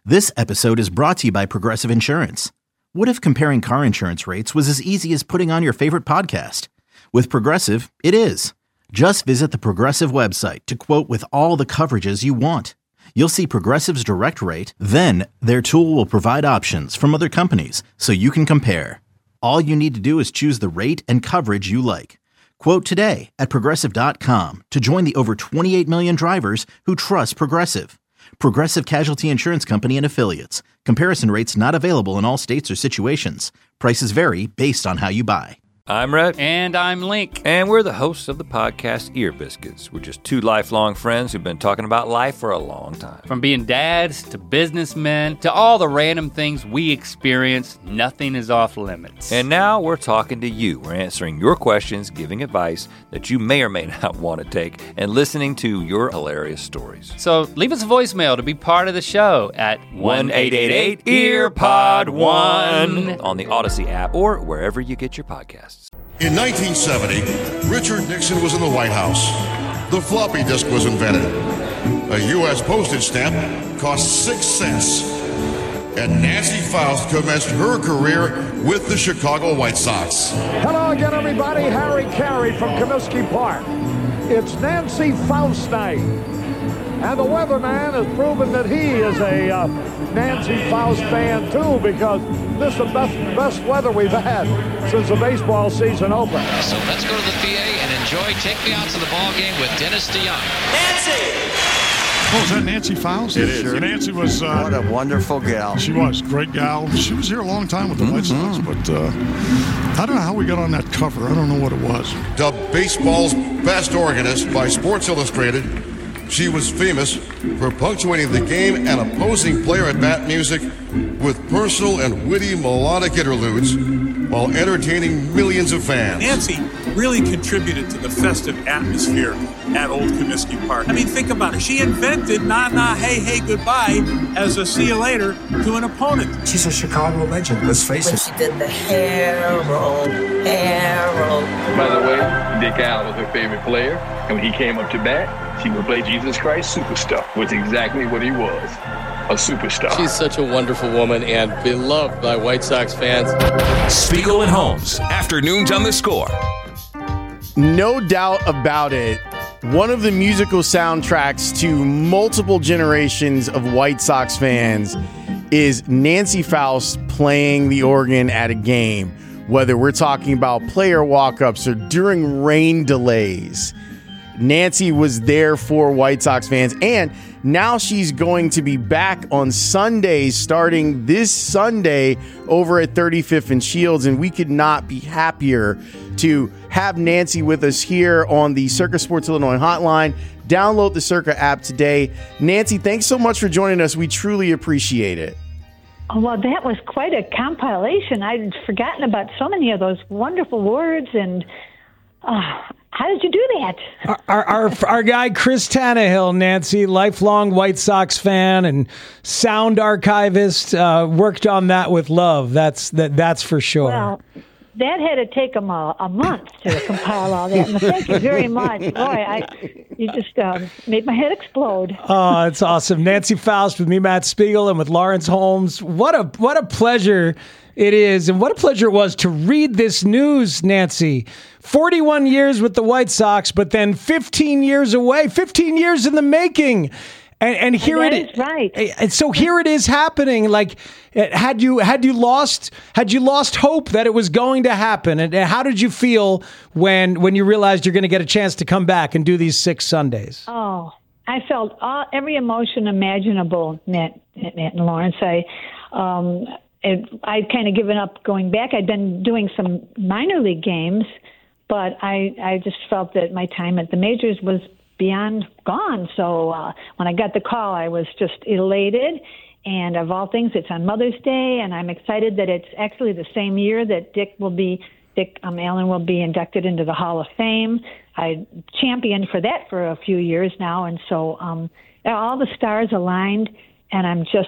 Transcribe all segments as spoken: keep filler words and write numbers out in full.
This episode is brought to you by Progressive Insurance. What if comparing car insurance rates was as easy as putting on your favorite podcast? With Progressive, it is. Just visit the Progressive website to quote with all the coverages you want. You'll see Progressive's direct rate, then their tool will provide options from other companies so you can compare. All you need to do is choose the rate and coverage you like. Quote today at Progressive dot com to join the over twenty-eight million drivers who trust Progressive. Progressive Casualty Insurance Company and Affiliates. Comparison rates not available in all states or situations. Prices vary based on how you buy. I'm Rhett. And I'm Link. And we're the hosts of the podcast Ear Biscuits. We're just two lifelong friends who've been talking about life for a long time. From being dads to businessmen to all the random things we experience, nothing is off limits. And now we're talking to you. We're answering your questions, giving advice that you may or may not want to take, and listening to your hilarious stories. So leave us a voicemail to be part of the show at one eight eight eight E A R P O D one on the Odyssey app or wherever you get your podcasts. In nineteen seventy, Richard Nixon was in the White House. The floppy disk was invented. A U S postage stamp cost six cents. And Nancy Faust commenced her career with the Chicago White Sox. Hello again, everybody. Harry Carey from Comiskey Park. It's Nancy Faust night. And the weatherman has proven that he is a uh, Nancy Faust fan, too, because this is the best, best weather we've had since the baseball season opened. So let's go to the P A and enjoy Take Me Out to the Ball Game with Dennis DeYoung. Nancy! Oh, is that Nancy Faust? It is. Sure. Nancy was... Uh, what a wonderful gal. She was. Great gal. She was here a long time with the White Sox, mm-hmm. but uh, I don't know how we got on that cover. I don't know what it was. Dubbed baseball's best organist by Sports Illustrated, she was famous for punctuating the game and opposing player at bat music with personal and witty melodic interludes while entertaining millions of fans. Nancy really contributed to the festive atmosphere at Old Comiskey Park. I mean, think about it. She invented na na hey hey goodbye as a see you later to an opponent. She's a Chicago legend, let's face when it. She did the Harold, Harold. By the way, Dick Allen was her favorite player, and when he came up to bat, she would play Jesus Christ Superstar, which is exactly what he was, a superstar. She's such a wonderful woman and beloved by White Sox fans. Spiegel and Holmes, afternoons on The Score. No doubt about it, one of the musical soundtracks to multiple generations of White Sox fans is Nancy Faust playing the organ at a game, whether we're talking about player walk-ups or during rain delays. Nancy was there for White Sox fans, and now she's going to be back on Sundays starting this Sunday over at thirty-fifth and Shields, and we could not be happier to have Nancy with us here on the Circa Sports Illinois hotline. Download the Circa app today. Nancy, thanks so much for joining us. We truly appreciate it. Well, that was quite a compilation. I'd forgotten about so many of those wonderful words, and uh, how did you do that? Our, our our guy Chris Tannehill, Nancy, lifelong White Sox fan and sound archivist, uh, worked on that with love. That's that. That's for sure. Well, that had to take him a, a month to compile all that. And thank you very much, boy. I you just uh, made my head explode. Oh, it's awesome, Nancy Faust with me, Matt Spiegel, and with Lawrence Holmes. What a what a pleasure it is, and what a pleasure it was to read this news, Nancy. forty-one years with the White Sox, but then fifteen years away, fifteen years in the making. And, and here and it is right. And so here it is happening. Like, had you had you lost had you lost hope that it was going to happen? And how did you feel when when you realized you're going to get a chance to come back and do these six Sundays? Oh, I felt all, every emotion imaginable, Matt, Matt and Lawrence. I. Um, It, I'd kind of given up going back. I'd been doing some minor league games, but I, I just felt that my time at the majors was beyond gone. So uh, when I got the call, I was just elated. And of all things, it's on Mother's Day, and I'm excited that it's actually the same year that Dick will be, Dick um, Allen will be inducted into the Hall of Fame. I championed for that for a few years now, and so um, all the stars aligned, and I'm just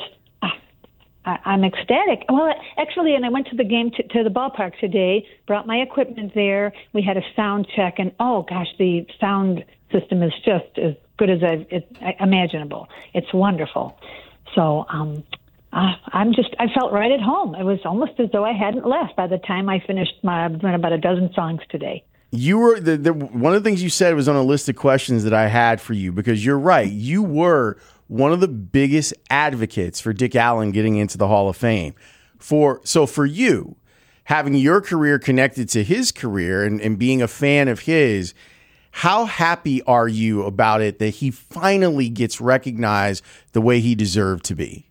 I'm ecstatic. Well, actually, and I went to the game, to, to the ballpark today, brought my equipment there. We had a sound check, and oh, gosh, the sound system is just as good as I've, it, imaginable. It's wonderful. So um, uh, I'm just, I felt right at home. It was almost as though I hadn't left by the time I finished my, I've done about a dozen songs today. You were the, the one of the things you said was on a list of questions that I had for you, because you're right. You were one of the biggest advocates for Dick Allen getting into the Hall of Fame. For so for you, having your career connected to his career and, and being a fan of his, how happy are you about it that he finally gets recognized the way he deserved to be?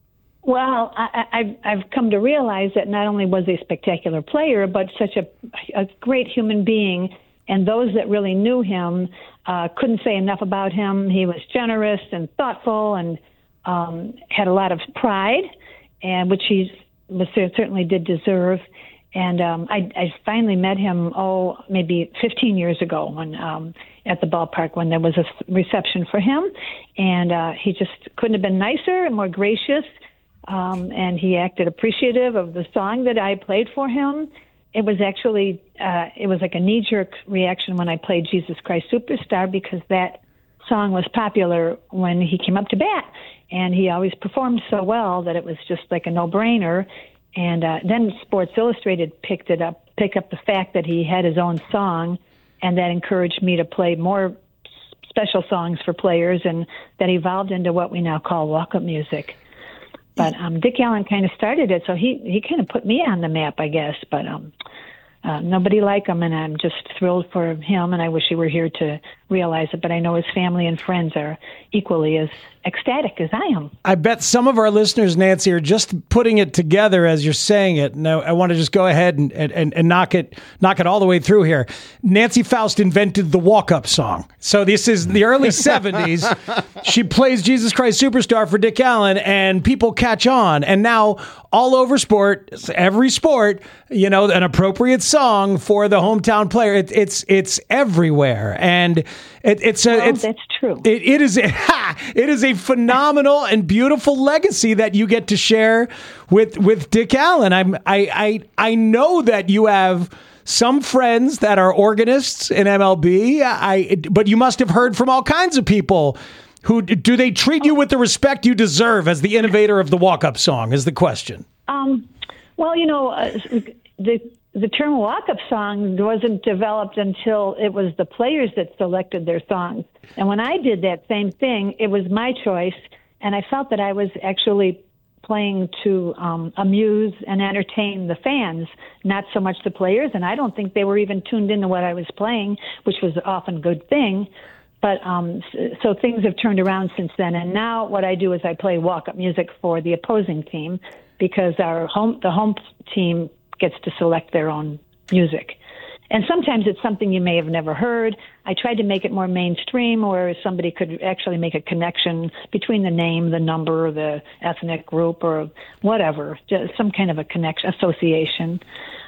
Well, I, I've, I've come to realize that not only was he a spectacular player, but such a, a great human being. And those that really knew him uh, couldn't say enough about him. He was generous and thoughtful and um, had a lot of pride, and which he was, certainly did deserve. And um, I, I finally met him, oh, maybe fifteen years ago when um, at the ballpark when there was a reception for him. And uh, he just couldn't have been nicer and more gracious. Um, and he acted appreciative of the song that I played for him. It was actually, uh, it was like a knee-jerk reaction when I played Jesus Christ Superstar, because that song was popular when he came up to bat. And he always performed so well that it was just like a no-brainer. And uh, then Sports Illustrated picked it up, picked up the fact that he had his own song, and that encouraged me to play more special songs for players, and that evolved into what we now call walk-up music. But um, Dick Allen kind of started it, so he, he kind of put me on the map, I guess. But um, uh, nobody like him, and I'm just thrilled for him, and I wish he were here to realize it. But I know his family and friends are equally as ecstatic as I am. I bet some of our listeners, Nancy, are just putting it together as you're saying it. Now, I want to just go ahead and, and, and knock it knock it all the way through here. Nancy Faust invented the walk-up song. So this is the early seventies. She plays Jesus Christ Superstar for Dick Allen, and people catch on. And now all over sport, every sport, you know, an appropriate song for the hometown player. It, it's it's everywhere. And it, it's a, well, it's, that's true. It, it is a, ha, it is a phenomenal and beautiful legacy that you get to share with with Dick Allen. I'm I I I know that you have some friends that are organists in M L B. I but you must have heard from all kinds of people. Who do they treat you with the respect you deserve as the innovator of the walk-up song? Is the question. Um, well, you know, uh, the the term walk-up song wasn't developed until it was the players that selected their songs. And when I did that same thing, it was my choice, and I felt that I was actually playing to um, amuse and entertain the fans, not so much the players. And I don't think they were even tuned into what I was playing, which was often a good thing. But um, so things have turned around since then, and now what I do is I play walk-up music for the opposing team, because our home the home team gets to select their own music. And sometimes it's something you may have never heard. I tried to make it more mainstream, where somebody could actually make a connection between the name, the number, the ethnic group, or whatever, just some kind of a connection, association.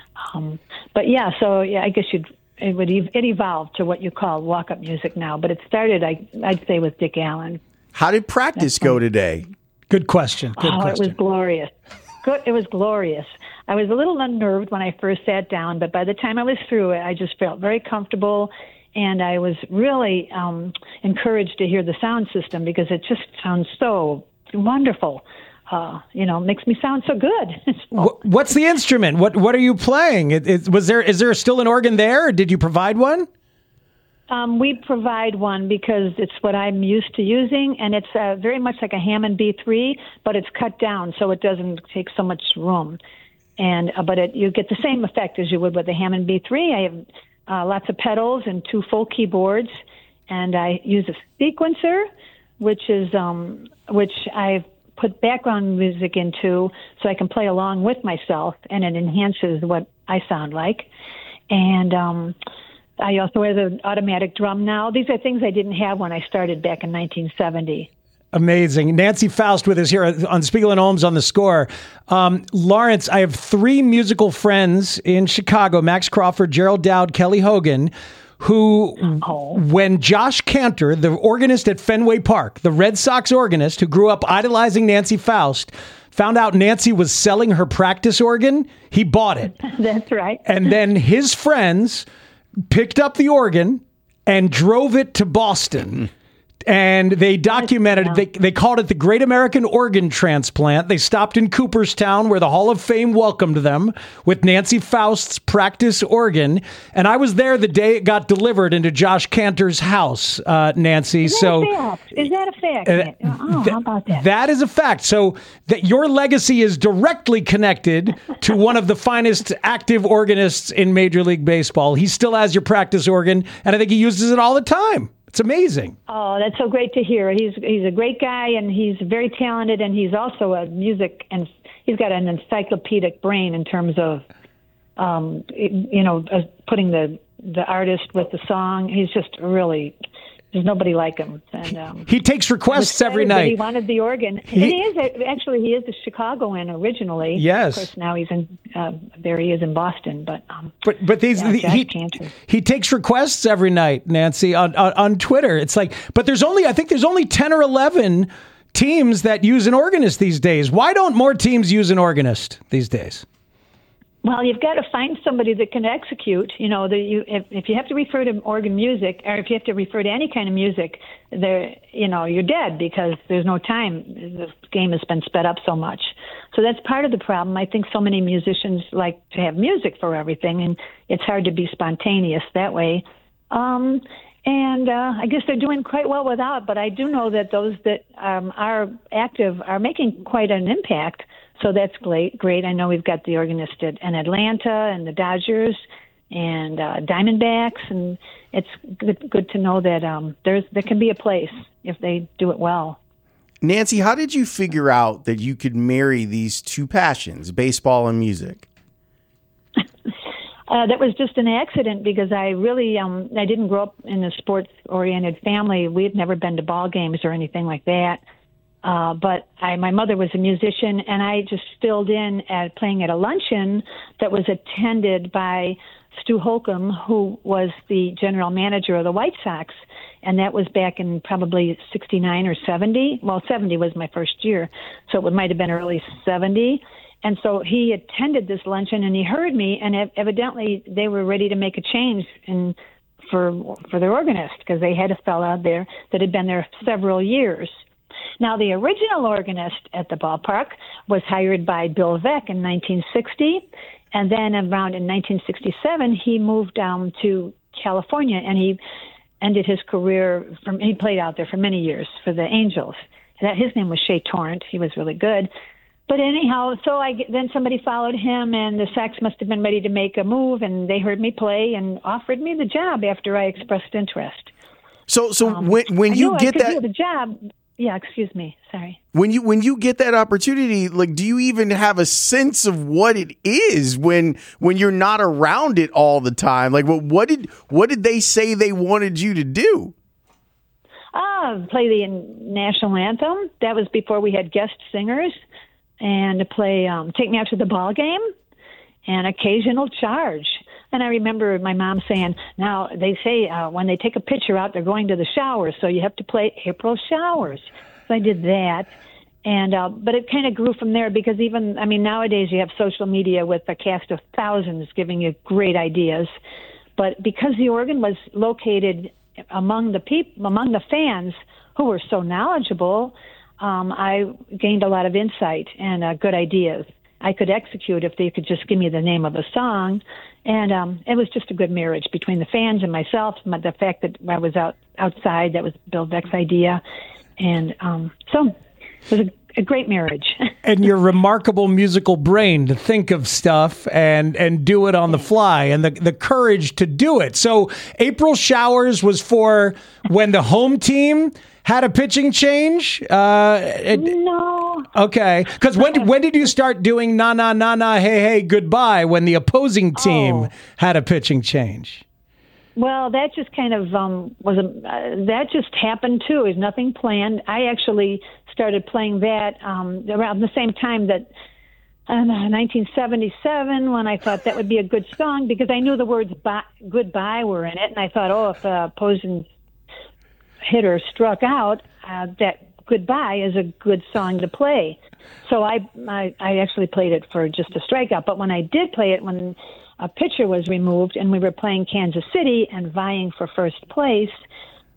Um, but yeah, so yeah, I guess you'd. It would it evolved to what you call walk-up music now, but it started, I, I'd say, with Dick Allen. How did practice go today? Good question. Good oh, question. It was glorious. Good. It was glorious. I was a little unnerved when I first sat down, but by the time I was through it, I just felt very comfortable, and I was really um, encouraged to hear the sound system, because it just sounds so wonderful. Uh, you know, makes me sound so good. What's the instrument? What What are you playing? It, it, was there is there still an organ there, or did you provide one? Um, we provide one because it's what I'm used to using, and it's uh, very much like a Hammond B three, but it's cut down so it doesn't take so much room. And uh, but it, you get the same effect as you would with a Hammond B three. I have uh, lots of pedals and two full keyboards, and I use a sequencer, which is um, which I've put background music into so I can play along with myself, and it enhances what I sound like. And um, I also have an automatic drum now. These are things I didn't have when I started back in nineteen seventy. Amazing. Nancy Faust with us here on Spiegel and Holmes on The Score. Um, Lawrence, I have three musical friends in Chicago, Max Crawford, Gerald Dowd, Kelly Hogan, who, oh. when Josh Cantor, the organist at Fenway Park, the Red Sox organist who grew up idolizing Nancy Faust, found out Nancy was selling her practice organ, he bought it. That's right. And then his friends picked up the organ and drove it to Boston And they documented, yeah. they, they called it the Great American Organ Transplant. They stopped in Cooperstown, where the Hall of Fame welcomed them, with Nancy Faust's practice organ. And I was there the day it got delivered into Josh Cantor's house, uh, Nancy. Is that so, a fact? Is that a fact? Uh, oh, th- how about that? That is a fact. So that your legacy is directly connected to one of the finest active organists in Major League Baseball. He still has your practice organ, and I think he uses it all the time. It's amazing. Oh, that's so great to hear. He's he's a great guy, and he's very talented, and he's also a music, and he's got an encyclopedic brain in terms of, um, you know, uh, putting the the artist with the song. He's just really. There's nobody like him. And um, he takes requests every night. He wanted the organ. He, and he is actually he is a Chicagoan originally. Yes. Of course, now he's in uh, there. He is in Boston, but um, but but these yeah, the, he he takes requests every night, Nancy, on, on on Twitter. It's like, but there's only I think there's only ten or eleven teams that use an organist these days. Why don't more teams use an organist these days? Well, you've got to find somebody that can execute. You know, the, you, if, if you have to refer to organ music, or if you have to refer to any kind of music, there, you know, you're dead because there's no time. The game has been sped up so much. So that's part of the problem. I think so many musicians like to have music for everything, and it's hard to be spontaneous that way. Um, and uh, I guess they're doing quite well without, but I do know that those that um, are active are making quite an impact. So that's great. Great. I know we've got the organist at, in Atlanta and the Dodgers and uh, Diamondbacks, and it's good, good to know that um, there's there can be a place if they do it well. Nancy, how did you figure out that you could marry these two passions, baseball and music? Uh, that was just an accident because I really um, I didn't grow up in a sports-oriented family. We had never been to ball games or anything like that. Uh, but I, my mother was a musician, and I just filled in at playing at a luncheon that was attended by Stu Holcomb, who was the general manager of the White Sox. And that was back in probably sixty-nine or seventy. Well, seventy was my first year, so it might have been early seventy. And so he attended this luncheon, and he heard me, and evidently they were ready to make a change in for for their organist because they had a fellow out there that had been there several years. Now, the original organist at the ballpark was hired by Bill Veeck in nineteen sixty, and then around in nineteen sixty-seven, he moved down to California, and he ended his career from, he played out there for many years for the Angels. That his name was Shea Torrent. He was really good. But anyhow, so I then somebody followed him, and the Sox must have been ready to make a move, and they heard me play and offered me the job after I expressed interest. So, so um, when when I you knew get I could that do the job. Yeah, excuse me. Sorry. When you when you get that opportunity, like, do you even have a sense of what it is when when you're not around it all the time? Like, what what did what did they say they wanted you to do? Ah, play the national anthem. That was before we had guest singers, and to play um, "Take Me Out to the Ball Game" and occasional charge. And I remember my mom saying, now, they say uh, when they take a pitcher out, they're going to the showers, so you have to play April Showers. So I did that. and uh, But it kind of grew from there because even, I mean, nowadays you have social media with a cast of thousands giving you great ideas. But because the organ was located among the peop- among the fans who were so knowledgeable, um, I gained a lot of insight and uh, good ideas. I could execute if they could just give me the name of a song. And um, it was just a good marriage between the fans and myself. The fact that I was out outside, that was Bill Veeck's idea. And um, so it was a, a great marriage. And your remarkable musical brain to think of stuff and, and do it on the fly, and the, the courage to do it. So April Showers was for when the home team had a pitching change? Uh, it, no. Okay. Because when, when did you start doing na, na, na, na, hey, hey, goodbye when the opposing team oh. had a pitching change? Well, that just kind of um, was a, uh, that just happened too. It was nothing planned. I actually started playing that um, around the same time that uh, nineteen seventy-seven, when I thought that would be a good song because I knew the words bye, goodbye were in it, and I thought, oh, if uh, opposing hitter struck out, uh, that goodbye is a good song to play. So I, I I actually played it for just a strikeout. But when I did play it, when a pitcher was removed and we were playing Kansas City and vying for first place,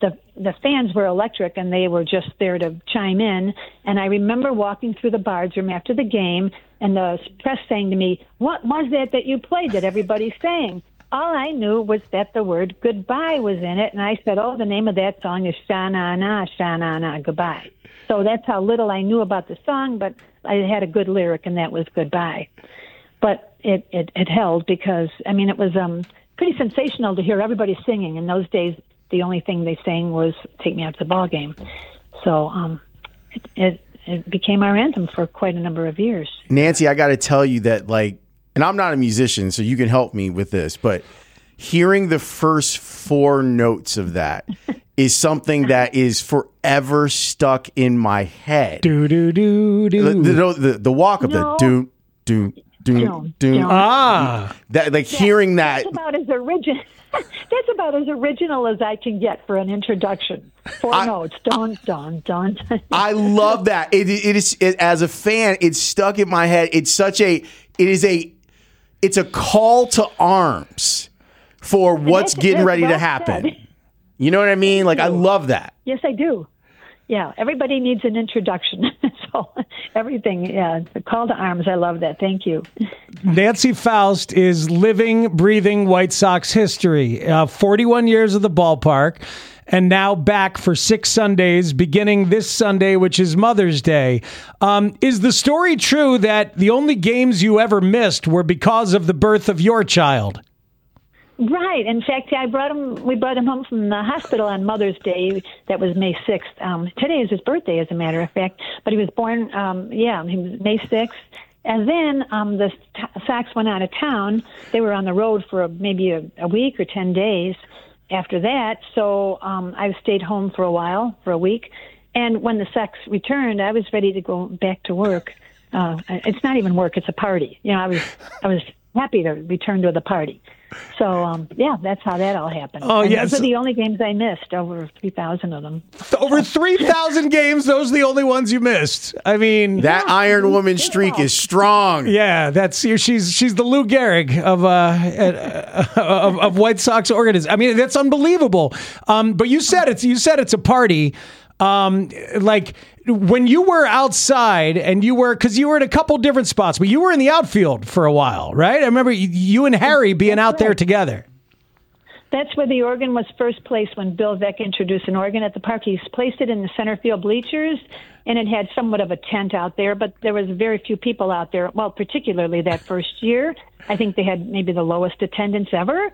the the fans were electric, and they were just there to chime in. And I remember walking through the Bards room after the game, and the press saying to me, "What was that that you played that everybody's saying?" All I knew was that the word goodbye was in it, and I said, "Oh, the name of that song is Sha-Na-Na, Sha-Na-Na, Goodbye." So that's how little I knew about the song, but I had a good lyric, and that was goodbye. But it, it, it held because, I mean, it was um, pretty sensational to hear everybody singing. In those days, the only thing they sang was Take Me Out to the Ball Game. So um, it, it, it became our anthem for quite a number of years. Nancy, I got to tell you that, like, and I'm not a musician, so you can help me with this, but hearing the first four notes of that is something that is forever stuck in my head. Do, do, do, do. The, the, the, the walk of No. the do, do, do, Don't, do. don't. Ah. That, like, Yeah, hearing that. That's about as original. That's about as original as I can get for an introduction. Four I- notes. Don't, don't, don't. I love that. It, it is it, as a fan, it's stuck in my head. It's such a it is a it's a call to arms for what's that's- getting that's ready to well happen. said. You know what I mean? Like, I love that. Yes, I do. Yeah, everybody needs an introduction. So everything, yeah, the call to arms. I love that. Thank you. Nancy Faust is living, breathing White Sox history. Uh, forty-one years of the ballpark, and now back for six Sundays, beginning this Sunday, which is Mother's Day. Um, is the story true that the only games you ever missed were because of the birth of your child? Right. In fact, I brought him. We brought him home from the hospital on Mother's Day. That was May sixth. Um, today is his birthday, as a matter of fact. But he was born. Um, yeah, he was May sixth. And then um, the Sox went out of town. They were on the road for maybe a, a week or ten days after that. So um, I stayed home for a while, for a week. And when the Sox returned, I was ready to go back to work. Uh, it's not even work; it's a party. You know, I was I was happy to return to the party. So, um, yeah, that's how that all happened. Oh, and yes. Those are the only games I missed, over three thousand of them. Over three thousand games, those are the only ones you missed. I mean... That Iron Woman streak is strong. Yeah, that's she's she's the Lou Gehrig of uh of, of White Sox organism. I mean, that's unbelievable. Um, but you said it's you said it's a party. Um, like when you were outside and you were, because you were in a couple different spots, but you were in the outfield for a while, right? I remember you, you and Harry being out there together. That's where the organ was first placed when Bill Veeck introduced an organ at the park. He placed it in the center field bleachers, and it had somewhat of a tent out there, but there was very few people out there. Well, particularly that first year. I think they had maybe the lowest attendance ever.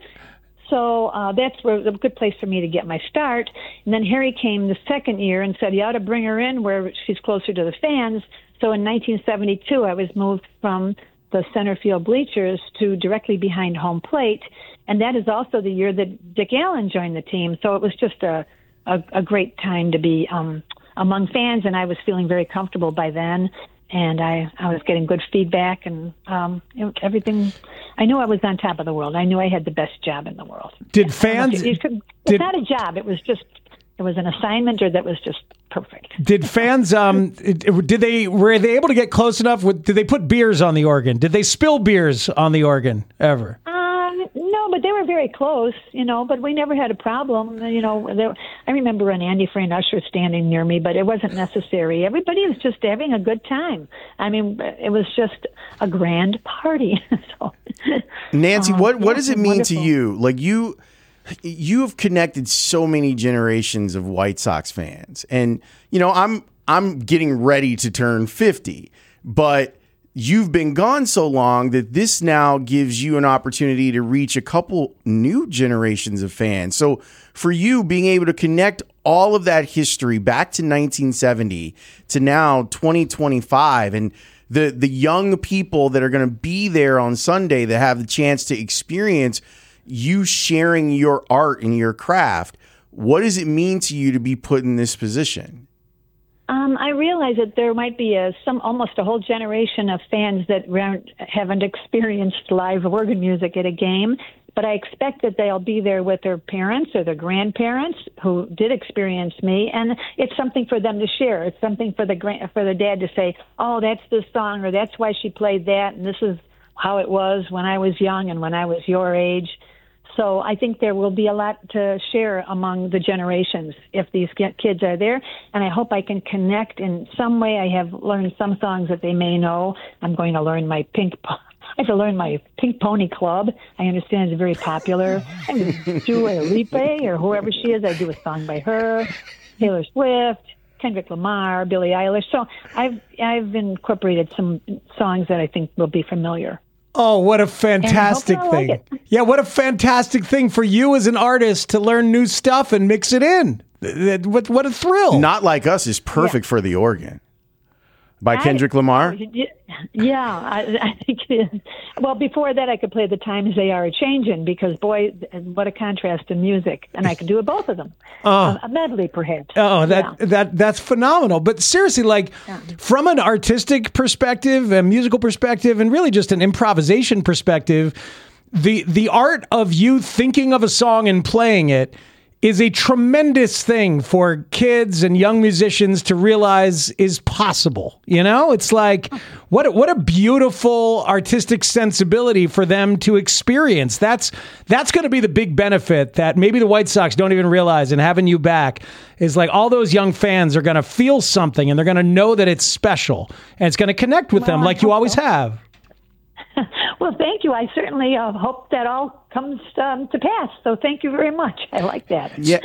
So uh, that's where, a good place for me to get my start. And then Harry came the second year and said, you ought to bring her in where she's closer to the fans. So in nineteen seventy-two, I was moved from the center field bleachers to directly behind home plate. And that is also the year that Dick Allen joined the team. So it was just a, a, a great time to be um, among fans, and I was feeling very comfortable by then. And I, I was getting good feedback, and um, it, everything. I knew I was on top of the world. I knew I had the best job in the world. Did fans? You could, did, it's not a job. It was just. It was an assignment, or that was just perfect. Did fans? Um, did they? Were they able to get close enough? With, did they put beers on the organ? Did they spill beers on the organ ever? Um, no, but they were very close, you know. But we never had a problem, you know. There, I remember an Andy Frayne Usher standing near me, but it wasn't necessary. Everybody was just having a good time. I mean, it was just a grand party. so, Nancy, um, what what yeah, does it mean wonderful. to you? Like you. You have connected so many generations of White Sox fans, and you know I'm I'm getting ready to turn fifty, but you've been gone so long that this now gives you an opportunity to reach a couple new generations of fans. So for you, being able to connect all of that history back to nineteen seventy to now twenty twenty-five, and the the young people that are going to be there on Sunday that have the chance to experience you sharing your art and your craft, what does it mean to you to be put in this position? Um, I realize that there might be a, some almost a whole generation of fans that haven't experienced live organ music at a game, but I expect that they'll be there with their parents or their grandparents who did experience me, and it's something for them to share. It's something for the grand, for the dad to say, "Oh, that's the song," or "That's why she played that," and this is how it was when I was young and when I was your age. So I think there will be a lot to share among the generations if these kids are there. And I hope I can connect in some way. I have learned some songs that they may know. I'm going to learn my Pink I have to learn my Pink Pony Club. I understand it's very popular. I do a Lipe or whoever she is. I do a song by her, Taylor Swift, Kendrick Lamar, Billie Eilish. So I've I've incorporated some songs that I think will be familiar. Oh, what a fantastic thing. Like yeah, what a fantastic thing for you as an artist to learn new stuff and mix it in. What, what a thrill. Not Like Us is perfect yeah. for the organ. By Kendrick I, Lamar? Yeah, I, I think it is. Well, before that, I could play The Times They Are A-Changin', because, boy, what a contrast in music. And I could do both of them. Oh. A medley, perhaps. Oh, that yeah. that that's phenomenal. But seriously, like, yeah. from an artistic perspective, a musical perspective, and really just an improvisation perspective, the the art of you thinking of a song and playing it is a tremendous thing for kids and young musicians to realize is possible. You know, it's like, what a, what a beautiful artistic sensibility for them to experience. That's that's going to be the big benefit that maybe the White Sox don't even realize, and having you back is like all those young fans are going to feel something, and they're going to know that it's special, and it's going to connect with well, them like you always so. have. Well, thank you. I certainly uh, hope that all comes um, to pass. So thank you very much. I like that. Yeah.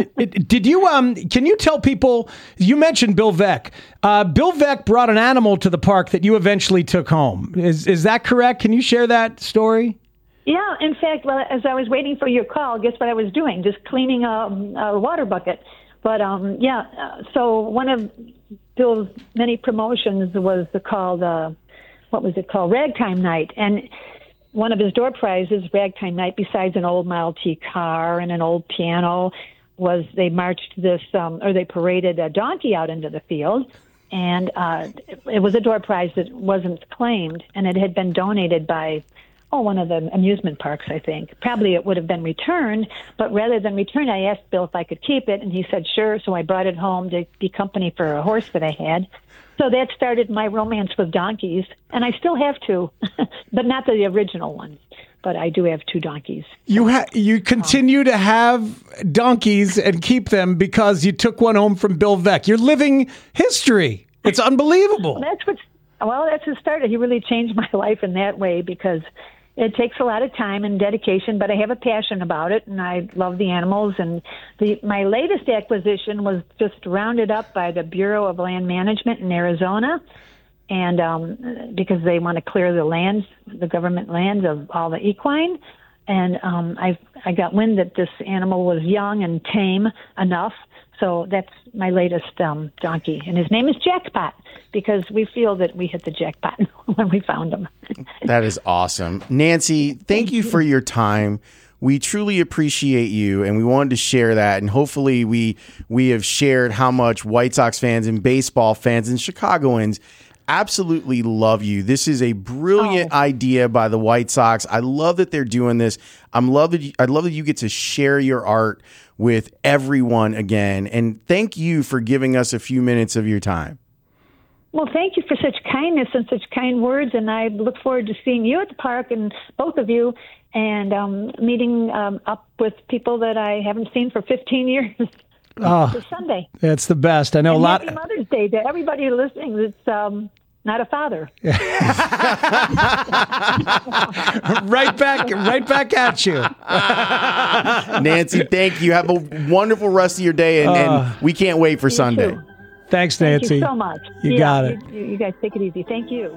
Did you, um, can you tell people, you mentioned Bill Veeck. Uh, Bill Veeck brought an animal to the park that you eventually took home. Is is that correct? Can you share that story? Yeah. In fact, well, as I was waiting for your call, guess what I was doing? Just cleaning a, a water bucket. But, um, yeah, uh, so one of Bill's many promotions was called... Uh, what was it called? Ragtime Night. And one of his door prizes, Ragtime Night, besides an old Model T car and an old piano, was they marched this, um, or they paraded a donkey out into the field. And uh, it was a door prize that wasn't claimed, and it had been donated by, oh, one of the amusement parks, I think. Probably it would have been returned, but rather than return, I asked Bill if I could keep it, and he said, sure. So I brought it home to be company for a horse that I had. So that started my romance with donkeys, and I still have two, but not the original ones. But I do have two donkeys. You ha- you continue to have donkeys and keep them because you took one home from Bill Veeck. You're living history. It's unbelievable. Well, that's what. Well, that's what started. He really changed my life in that way, because it takes a lot of time and dedication, but I have a passion about it, and I love the animals. And the my latest acquisition was just rounded up by the Bureau of Land Management in Arizona, and um, because they want to clear the lands, the government lands of all the equine. And um, I I got wind that this animal was young and tame enough, so that's my latest um, donkey. And his name is Jackpot, because we feel that we hit the jackpot when we found him. That is awesome. Nancy, thank you for your time. We truly appreciate you, and we wanted to share that. And hopefully we we have shared how much White Sox fans and baseball fans and Chicagoans absolutely love you. This is a brilliant oh. idea by the White Sox. I love that they're doing this. I'm love that you, I love that you get to share your art with everyone again. And thank you for giving us a few minutes of your time. Well, thank you for such kindness and such kind words, and I look forward to seeing you at the park, and both of you, and um, meeting um, up with people that I haven't seen for fifteen years. Oh, this Sunday. That's the best. I know and a lot. Happy Mother's Day to everybody listening that's um, not a father. right back, right back at you. Nancy, thank you. Have a wonderful rest of your day, and, uh, and we can't wait for Sunday. Too. Thanks, Nancy. Thank you so much. You yeah, got it. You, you guys take it easy. Thank you.